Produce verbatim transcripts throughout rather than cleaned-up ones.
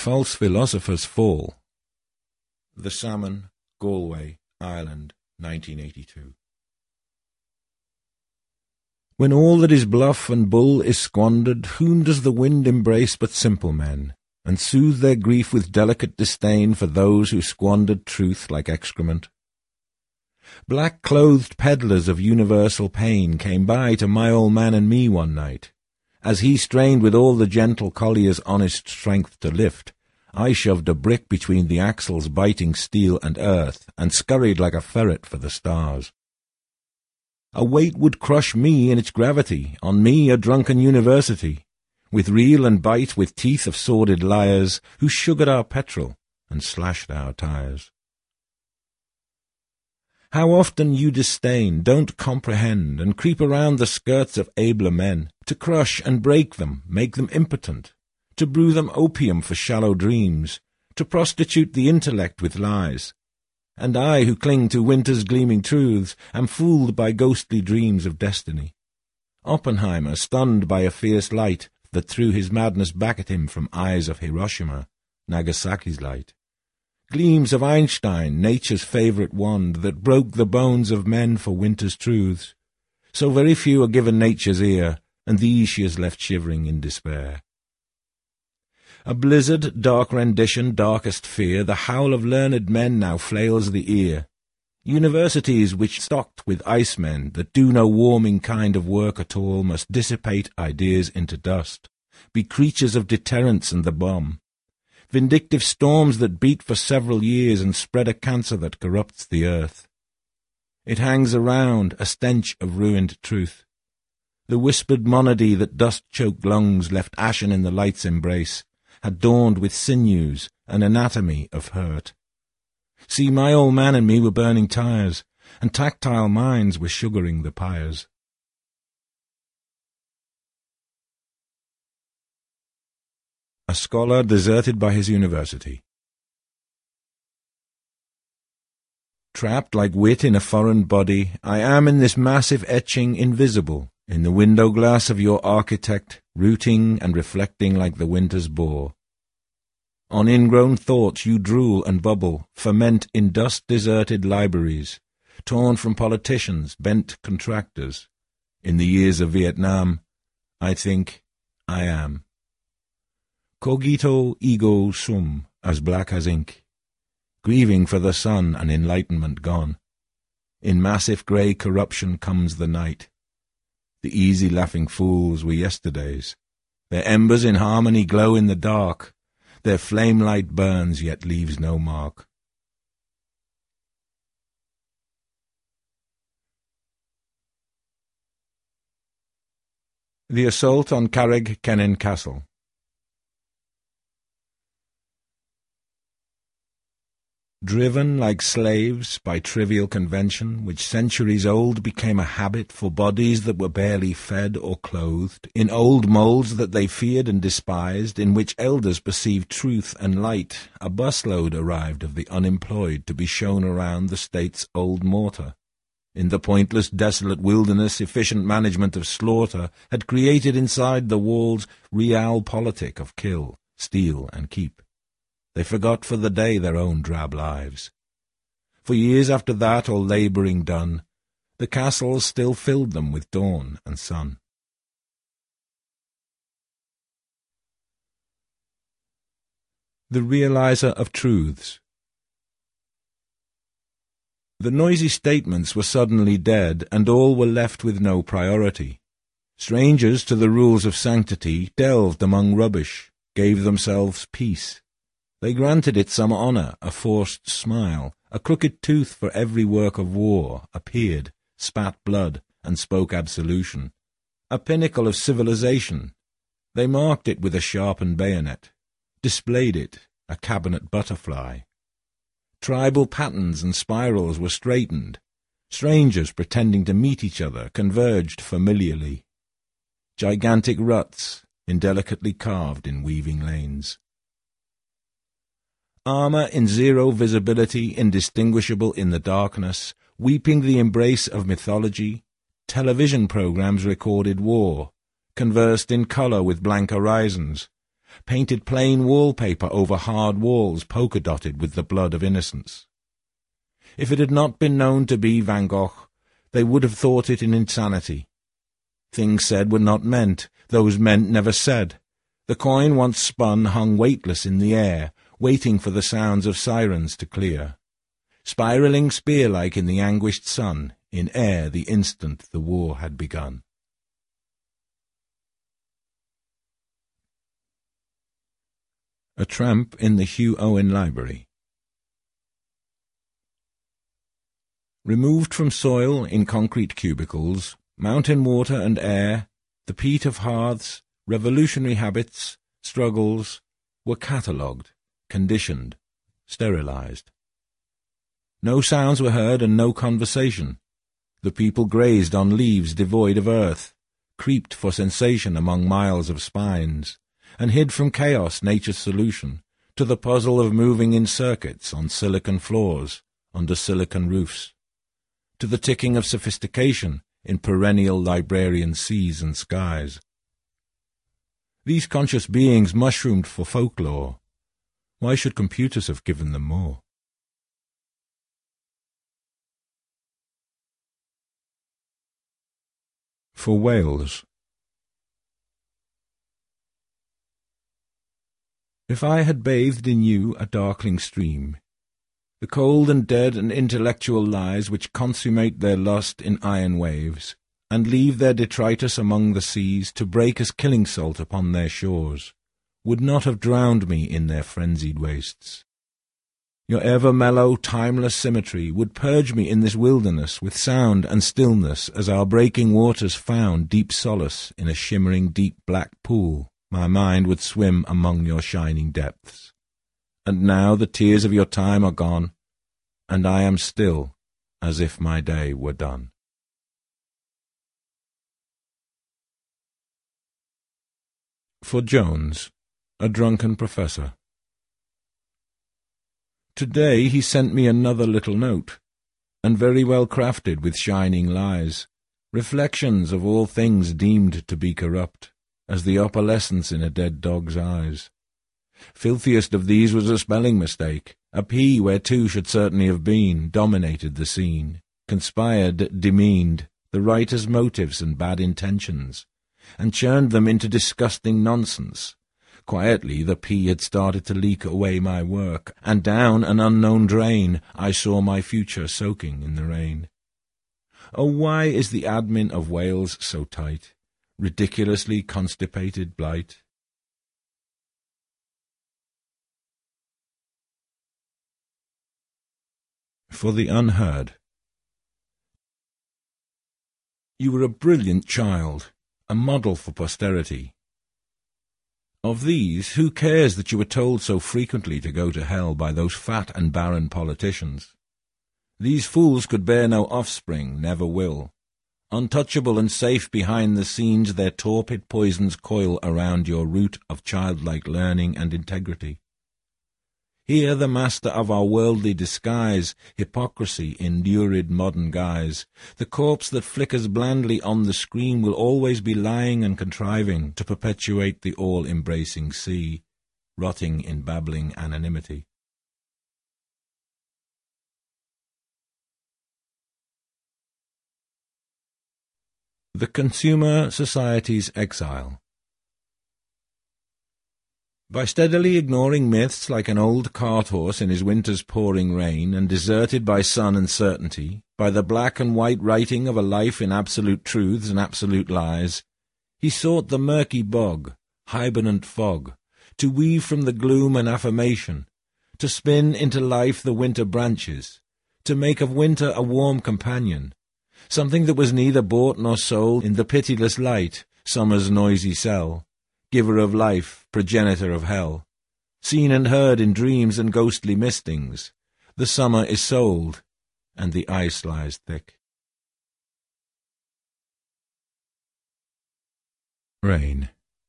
False philosophers fall. The Salmon, Galway, Ireland, nineteen eighty-two. When all that is bluff and bull is squandered, whom does the wind embrace but simple men, and soothe their grief with delicate disdain for those who squandered truth like excrement? Black-clothed peddlers of universal pain came by to my old man and me one night. As he strained with all the gentle collier's honest strength to lift, I shoved a brick between the axles biting steel and earth, and scurried like a ferret for the stars. A weight would crush me in its gravity, on me a drunken university, with reel and bite with teeth of sordid liars, who sugared our petrol and slashed our tires. How often you disdain, don't comprehend, and creep around the skirts of abler men, to crush and break them, make them impotent, to brew them opium for shallow dreams, to prostitute the intellect with lies. And I, who cling to winter's gleaming truths, am fooled by ghostly dreams of destiny. Oppenheimer, stunned by a fierce light that threw his madness back at him from eyes of Hiroshima, Nagasaki's light. Gleams of Einstein, nature's favourite wand, that broke the bones of men for winter's truths. So very few are given nature's ear, and these she has left shivering in despair. A blizzard, dark rendition, darkest fear, the howl of learned men now flails the ear. Universities which stocked with icemen, that do no warming kind of work at all, must dissipate ideas into dust, be creatures of deterrence and the bomb. Vindictive storms that beat for several years and spread a cancer that corrupts the earth. It hangs around, a stench of ruined truth. The whispered monody that dust-choked lungs left ashen in the light's embrace, had dawned with sinews, an anatomy of hurt. See, my old man and me were burning tires, and tactile minds were sugaring the pyres. A scholar deserted by his university. Trapped like wit in a foreign body, I am in this massive etching invisible, in the window glass of your architect, rooting and reflecting like the winter's bore. On ingrown thoughts you drool and bubble, ferment in dust-deserted libraries, torn from politicians, bent contractors. In the years of Vietnam, I think I am. Cogito ego sum, as black as ink, grieving for the sun and enlightenment gone. In massive grey corruption comes the night. The easy laughing fools were yesterdays. Their embers in harmony glow in the dark. Their flame light burns yet leaves no mark. The assault on Carrick-Kenin Castle. Driven like slaves by trivial convention, which centuries old became a habit for bodies that were barely fed or clothed, in old moulds that they feared and despised, in which elders perceived truth and light, a busload arrived of the unemployed to be shown around the state's old mortar. In the pointless, desolate wilderness, efficient management of slaughter had created inside the walls realpolitik of kill, steal, and keep. They forgot for the day their own drab lives. For years after that, all labouring done, the castles still filled them with dawn and sun. The realizer of truths. The noisy statements were suddenly dead, and all were left with no priority. Strangers to the rules of sanctity delved among rubbish, gave themselves peace. They granted it some honour, a forced smile, a crooked tooth for every work of war, appeared, spat blood, and spoke absolution. A pinnacle of civilization. They marked it with a sharpened bayonet, displayed it, a cabinet butterfly. Tribal patterns and spirals were straightened. Strangers pretending to meet each other converged familiarly. Gigantic ruts, indelicately carved in weaving lanes. Armour in zero visibility, indistinguishable in the darkness, weeping the embrace of mythology, television programs recorded war, conversed in colour with blank horizons, painted plain wallpaper over hard walls polka-dotted with the blood of innocence. If it had not been known to be Van Gogh, they would have thought it an insanity. Things said were not meant, those meant never said. The coin once spun hung weightless in the air, waiting for the sounds of sirens to clear, spiralling spear-like in the anguished sun, in air the instant the war had begun. A tramp in the Hugh Owen Library. Removed from soil in concrete cubicles, mountain water and air, the peat of hearths, revolutionary habits, struggles, were catalogued, conditioned, sterilized. No sounds were heard and no conversation. The people grazed on leaves devoid of earth, creeped for sensation among miles of spines, and hid from chaos nature's solution to the puzzle of moving in circuits on silicon floors, under silicon roofs, to the ticking of sophistication in perennial librarian seas and skies. These conscious beings mushroomed for folklore. Why should computers have given them more? For whales. If I had bathed in you a darkling stream, the cold and dead and intellectual lies which consummate their lust in iron waves, and leave their detritus among the seas to break as killing salt upon their shores, would not have drowned me in their frenzied wastes. Your ever-mellow, timeless symmetry would purge me in this wilderness with sound and stillness as our breaking waters found deep solace in a shimmering deep black pool. My mind would swim among your shining depths. And now the tears of your time are gone, and I am still as if my day were done. For Jones, a drunken professor. Today he sent me another little note, and very well crafted with shining lies, reflections of all things deemed to be corrupt, as the opalescence in a dead dog's eyes. Filthiest of these was a spelling mistake. A P where two should certainly have been dominated the scene, conspired, demeaned the writer's motives and bad intentions, and churned them into disgusting nonsense. Quietly the P had started to leak away my work, and down an unknown drain I saw my future soaking in the rain. Oh, why is the admin of Wales so tight? Ridiculously constipated blight. For the unheard. You were a brilliant child, a model for posterity. Of these, who cares that you were told so frequently to go to hell by those fat and barren politicians? These fools could bear no offspring, never will. Untouchable and safe behind the scenes, their torpid poisons coil around your root of childlike learning and integrity. Here the master of our worldly disguise, hypocrisy in lurid modern guise, the corpse that flickers blandly on the screen will always be lying and contriving to perpetuate the all-embracing sea, rotting in babbling anonymity. The Consumer Society's Exile. By steadily ignoring myths like an old cart-horse in his winter's pouring rain, and deserted by sun and certainty, by the black and white writing of a life in absolute truths and absolute lies, he sought the murky bog, hibernant fog, to weave from the gloom an affirmation, to spin into life the winter branches, to make of winter a warm companion, something that was neither bought nor sold in the pitiless light, summer's noisy cell, giver of life, progenitor of hell, seen and heard in dreams and ghostly mistings. The summer is sold, and the ice lies thick. Rain.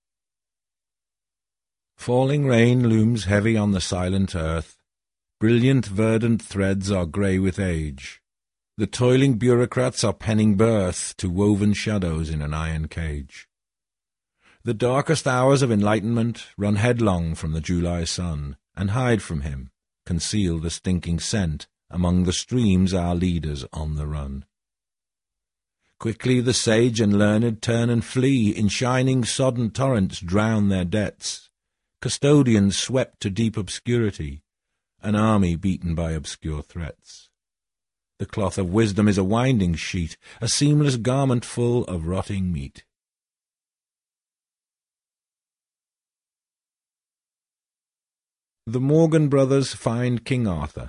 Falling rain looms heavy on the silent earth. Brilliant verdant threads are grey with age. The toiling bureaucrats are penning birth to woven shadows in an iron cage. The darkest hours of enlightenment run headlong from the July sun, and hide from him, conceal the stinking scent, among the streams our leaders on the run. Quickly the sage and learned turn and flee, in shining sodden torrents drown their debts. Custodians swept to deep obscurity, an army beaten by obscure threats. The cloth of wisdom is a winding sheet, a seamless garment full of rotting meat. The Morgan brothers find King Arthur.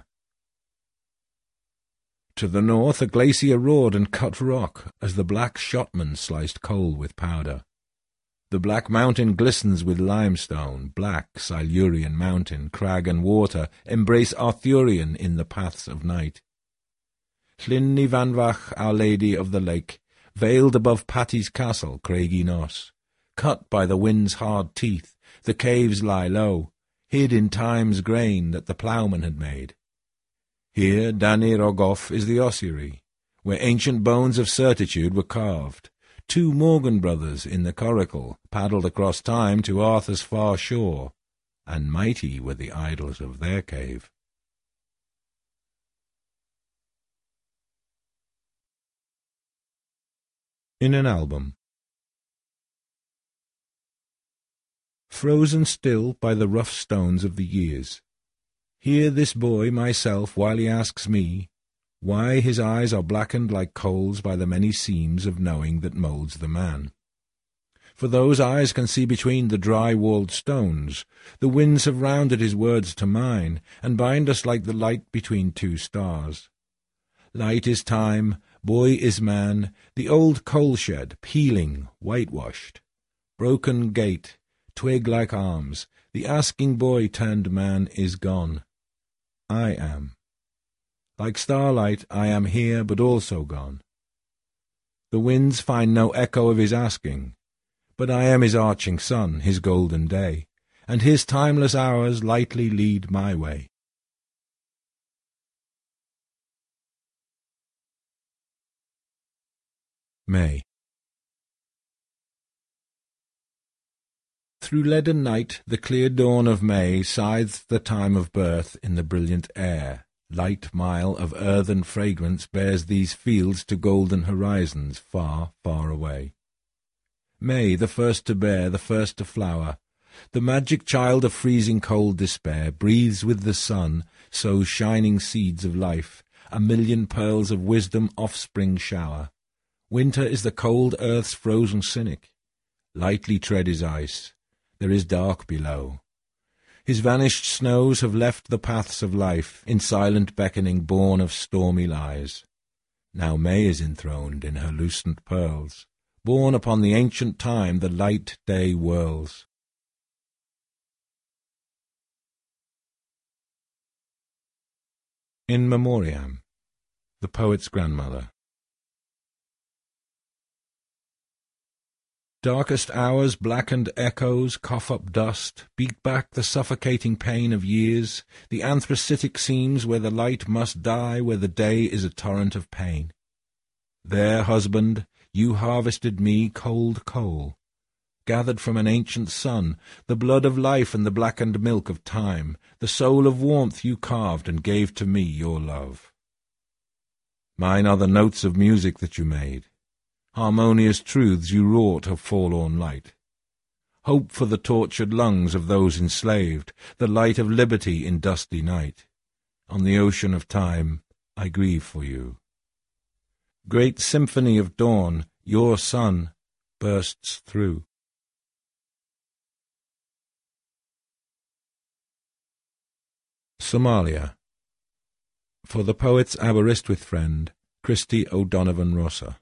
To the north a glacier roared and cut rock, as the black shotman sliced coal with powder. The black mountain glistens with limestone, black Silurian mountain, crag and water embrace Arthurian in the paths of night. Llyn y Fanfach, Our Lady of the Lake, veiled above Patty's castle, Craigie Nos. Cut by the wind's hard teeth, the caves lie low, hid in time's grain that the ploughman had made. Here, Danir Ogoff is the ossuary, where ancient bones of certitude were carved. Two Morgan brothers in the coracle paddled across time to Arthur's far shore, and mighty were the idols of their cave. In an album. Frozen still by the rough stones of the years, hear this boy myself while he asks me, why his eyes are blackened like coals by the many seams of knowing that moulds the man. For those eyes can see between the dry-walled stones. The winds have rounded his words to mine, and bind us like the light between two stars. Light is time, boy is man, the old coal-shed, peeling, whitewashed. Broken gate, twig like arms, the asking boy turned man is gone. I am. Like starlight I am here but also gone. The winds find no echo of his asking, but I am his arching sun, his golden day, and his timeless hours lightly lead my way. May. Through leaden night the clear dawn of May scythes the time of birth in the brilliant air. Light mile of earthen fragrance bears these fields to golden horizons far, far away. May, the first to bear, the first to flower, the magic child of freezing cold despair, breathes with the sun, sows shining seeds of life, a million pearls of wisdom offspring shower. Winter is the cold earth's frozen cynic. Lightly tread his ice, there is dark below. His vanished snows have left the paths of life, in silent beckoning born of stormy lies. Now May is enthroned in her lucent pearls, born upon the ancient time the light day whirls. In Memoriam, the poet's grandmother. Darkest hours, blackened echoes, cough up dust, beat back the suffocating pain of years, the anthracitic seams where the light must die, where the day is a torrent of pain. There, husband, you harvested me cold coal, gathered from an ancient sun, the blood of life and the blackened milk of time, the soul of warmth you carved and gave to me your love. Mine are the notes of music that you made, harmonious truths you wrought of forlorn light. Hope for the tortured lungs of those enslaved, the light of liberty in dusty night. On the ocean of time I grieve for you. Great symphony of dawn, your sun bursts through. Somalia. For the poet's Aberystwyth friend, Christy O'Donovan Rossa.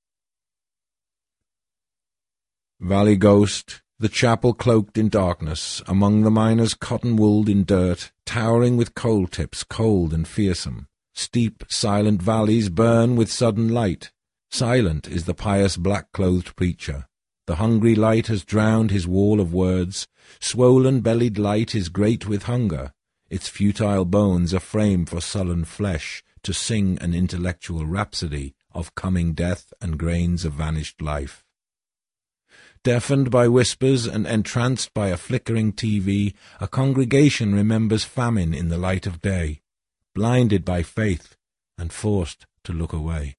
Valley ghost, the chapel cloaked in darkness, among the miners cotton-wooled in dirt, towering with coal tips, cold and fearsome. Steep, silent valleys burn with sudden light. Silent is the pious black-clothed preacher. The hungry light has drowned his wall of words. Swollen-bellied light is great with hunger. Its futile bones are frame for sullen flesh, to sing an intellectual rhapsody of coming death and grains of vanished life. Deafened by whispers and entranced by a flickering T V, a congregation remembers famine in the light of day, blinded by faith and forced to look away.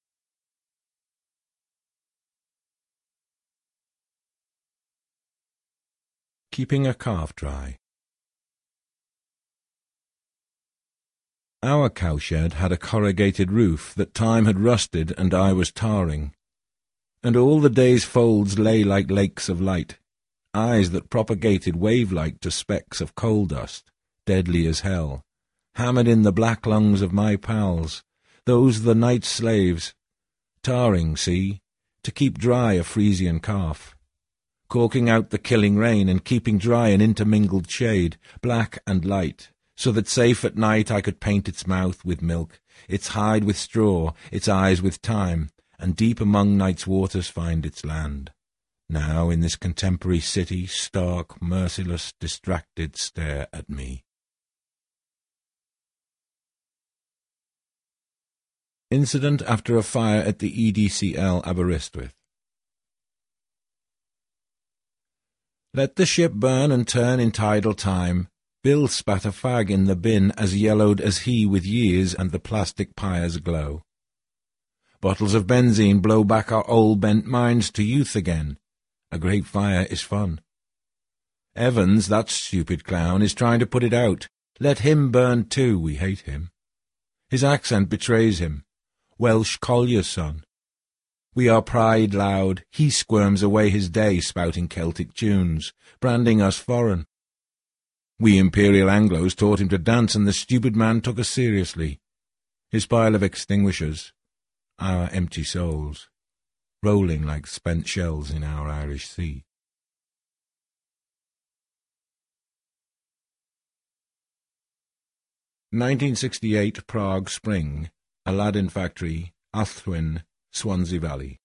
Keeping a calf dry. Our cowshed had a corrugated roof that time had rusted and I was tarring, and all the day's folds lay like lakes of light, eyes that propagated wave-like to specks of coal dust, deadly as hell, hammered in the black lungs of my pals, those the night's slaves, tarring, see, to keep dry a Frisian calf, corking out the killing rain and keeping dry an intermingled shade, black and light, so that safe at night I could paint its mouth with milk, its hide with straw, its eyes with time, and deep among night's waters find its land. Now in this contemporary city, stark, merciless, distracted, stare at me. Incident after a fire at the E D C L Aberystwyth. Let the ship burn and turn in tidal time. Bill spat a fag in the bin as yellowed as he with years and the plastic pyres glow. Bottles of benzene blow back our old bent minds to youth again. A great fire is fun. Evans, that stupid clown, is trying to put it out. Let him burn too, we hate him. His accent betrays him. Welsh collier's son. We are pride loud, he squirms away his day spouting Celtic tunes, branding us foreign. We imperial Anglos taught him to dance, and the stupid man took us seriously. His pile of extinguishers, our empty souls, rolling like spent shells in our Irish sea. nineteen sixty-eight Prague Spring, Aladdin Factory, Athwin, Swansea Valley.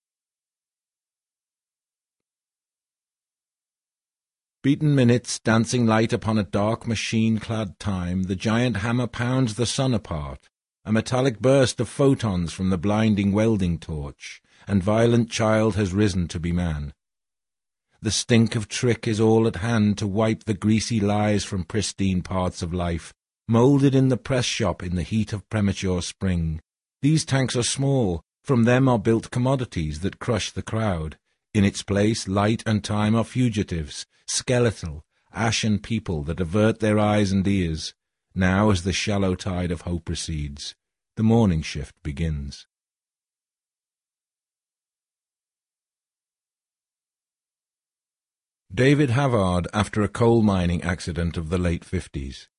Beaten minutes dancing light upon a dark machine-clad time, the giant hammer pounds the sun apart, a metallic burst of photons from the blinding welding torch, and violent child has risen to be man. The stink of trick is all at hand to wipe the greasy lies from pristine parts of life, moulded in the press shop in the heat of premature spring. These tanks are small, from them are built commodities that crush the crowd. In its place, light and time are fugitives, skeletal, ashen people that avert their eyes and ears. Now, as the shallow tide of hope recedes, the morning shift begins. David Havard after a coal mining accident of the late fifties.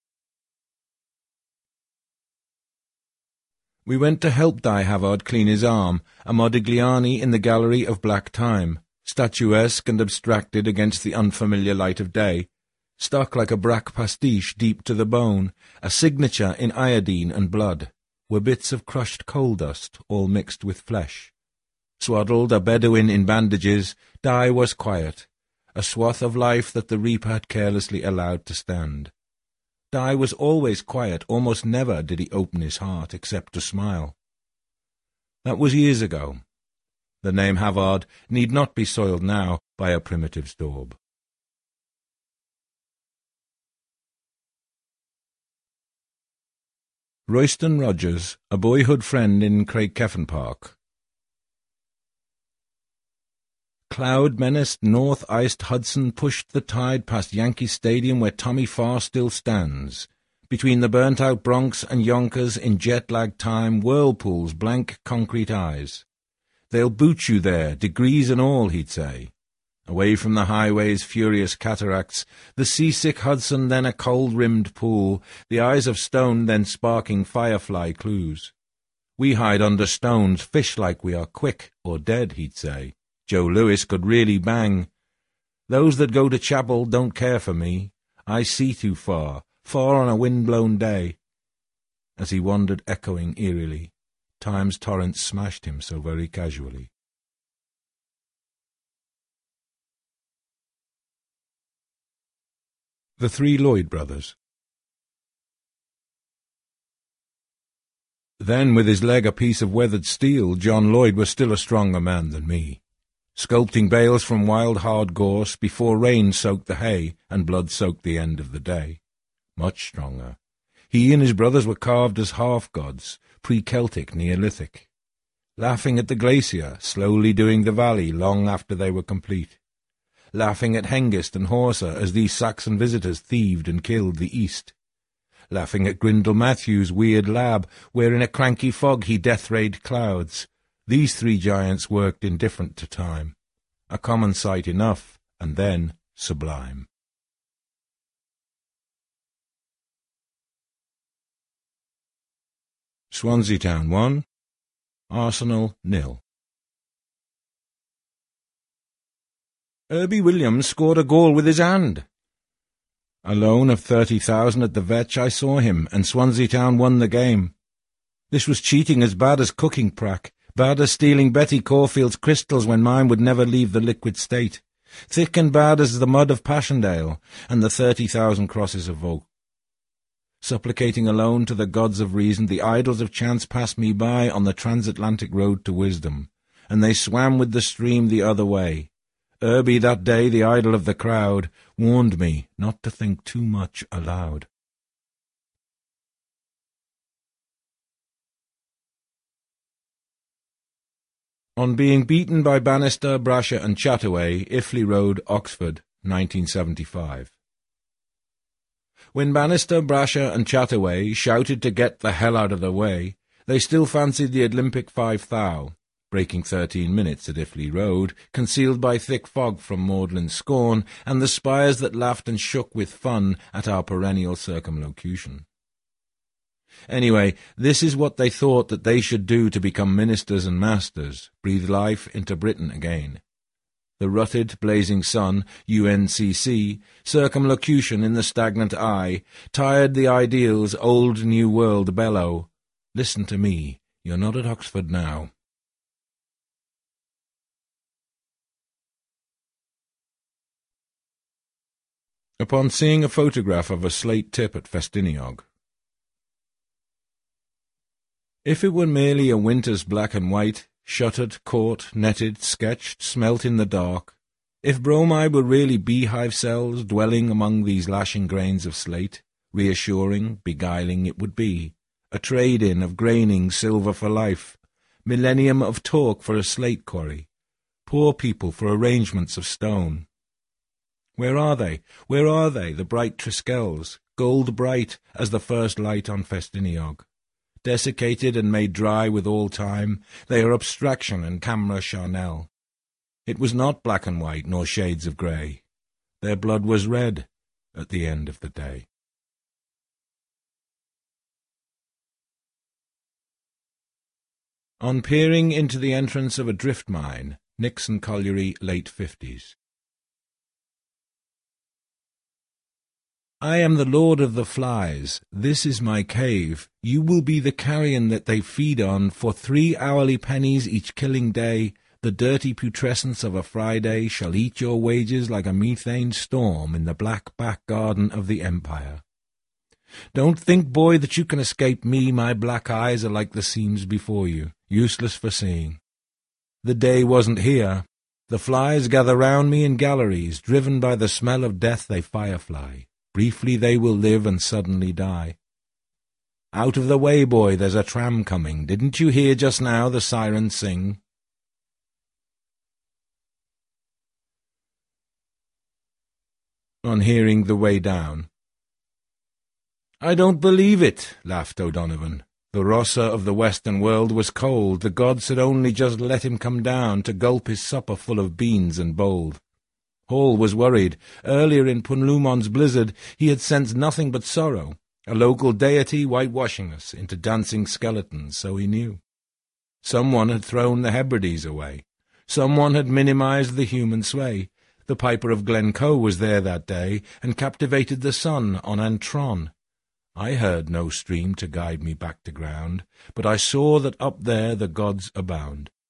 We went to help Di Havard clean his arm, a Modigliani in the gallery of black time, statuesque and abstracted against the unfamiliar light of day, stuck like a brack pastiche deep to the bone, a signature in iodine and blood, were bits of crushed coal dust, all mixed with flesh. Swaddled, a Bedouin in bandages, Di was quiet, a swath of life that the reaper had carelessly allowed to stand. Di was always quiet, almost never did he open his heart except to smile. That was years ago. The name Havard need not be soiled now by a primitive's daub. Royston Rogers, a boyhood friend in Craigcefn Park. Cloud-menaced, north-iced Hudson pushed the tide past Yankee Stadium where Tommy Farr still stands. Between the burnt-out Bronx and Yonkers in jet-lag time, whirlpools blank concrete eyes. They'll boot you there, degrees and all, he'd say. Away from the highway's furious cataracts, the seasick Hudson, then a cold-rimmed pool, the eyes of stone, then sparking firefly clues. We hide under stones, fish like we are quick or dead, he'd say. Joe Louis could really bang. Those that go to chapel don't care for me. I see too far, far on a wind-blown day. As he wandered echoing eerily, time's torrent smashed him so very casually. The Three Lloyd Brothers. Then, with his leg a piece of weathered steel, John Lloyd was still a stronger man than me. sculpting bales from wild hard gorse before rain soaked the hay and blood soaked the end of the day. Much stronger. He and his brothers were carved as half-gods, pre-Celtic, Neolithic, laughing at the glacier, slowly doing the valley long after they were complete, laughing at Hengist and Horsa as these Saxon visitors thieved and killed the East, laughing at Grindal Matthews' weird lab, where in a cranky fog he death-rayed clouds. These three giants worked indifferent to time, a common sight enough, and then sublime. Swansea Town one, Arsenal nil. Herbie Williams scored a goal with his hand. A loan of thirty thousand at the Vetch, I saw him, and Swansea Town won the game. This was cheating as bad as cooking prac, bad as stealing Betty Caulfield's crystals when mine would never leave the liquid state, thick and bad as the mud of Passchendaele and the thirty thousand crosses of oak. Supplicating a loan to the gods of reason, the idols of chance passed me by on the transatlantic road to wisdom, and they swam with the stream the other way. Herbie, that day the idol of the crowd, warned me not to think too much aloud. On being beaten by Bannister, Brasher and Chataway, Iffley Road, Oxford, nineteen seventy-five. When Bannister, Brasher and Chataway shouted to get the hell out of the way, they still fancied the Olympic five thou, breaking thirteen minutes at Iffley Road, concealed by thick fog from maudlin scorn, and the spires that laughed and shook with fun at our perennial circumlocution. Anyway, this is what they thought that they should do to become ministers and masters, breathe life into Britain again. The rutted, blazing sun, U N C C, circumlocution in the stagnant eye, tired the ideals, old new world bellow. Listen to me, you're not at Oxford now. Upon seeing a photograph of a slate tip at Festiniog. If it were merely a winter's black and white, shuttered, caught, netted, sketched, smelt in the dark, if bromide were really beehive cells dwelling among these lashing grains of slate, reassuring, beguiling it would be, a trade-in of graining silver for life, millennium of talk for a slate quarry, poor people for arrangements of stone. Where are they? Where are they, the bright Triskells, gold bright as the first light on Festiniog? Desiccated and made dry with all time, they are abstraction and camera charnel. It was not black and white, nor shades of grey. Their blood was red at the end of the day. On peering into the entrance of a drift mine, Nixon Colliery, late fifties. I am the lord of the flies, this is my cave, you will be the carrion that they feed on, for three hourly pennies each killing day, the dirty putrescence of a Friday shall eat your wages like a methane storm in the black back garden of the empire. Don't think, boy, that you can escape me, my black eyes are like the seams before you, useless for seeing. The day wasn't here, the flies gather round me in galleries, driven by the smell of death they firefly. Briefly they will live and suddenly die. Out of the way, boy, there's a tram coming. Didn't you hear just now the siren sing? On hearing the way down. I don't believe it, laughed O'Donovan. The Rossa of the Western world was cold. The gods had only just let him come down to gulp his supper full of beans and bold. Hall was worried. Earlier in Punlumon's blizzard he had sensed nothing but sorrow, a local deity whitewashing us into dancing skeletons, so he knew. Someone had thrown the Hebrides away. Someone had minimized the human sway. The Piper of Glencoe was there that day, and captivated the sun on Antron. I heard no stream to guide me back to ground, but I saw that up there the gods abound.